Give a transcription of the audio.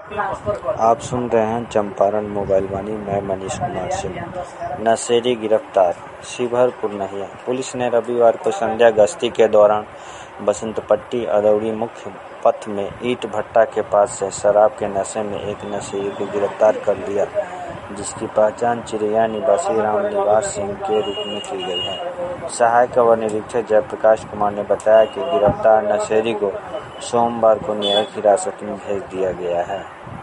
आप सुन रहे हैं चंपारण मोबाइल वाणी। मैं मनीष कुमार सिंह। नशेड़ी गिरफ्तार। शिवहर पुरनहिया पुलिस ने रविवार को संध्या गश्ती के दौरान बसंतपट्टी अदौड़ी मुख्य पथ में ईंट भट्टा के पास से शराब के नशे में एक नशेड़ी को गिरफ्तार कर लिया, जिसकी पहचान चिरैया निवासी रामनिवास सिंह के रूप में की गई है। सहायक अवर निरीक्षक जयप्रकाश कुमार ने बताया कि गिरफ्तार नशेड़ी को सोमवार को न्यायिक हिरासत में भेज दिया गया है।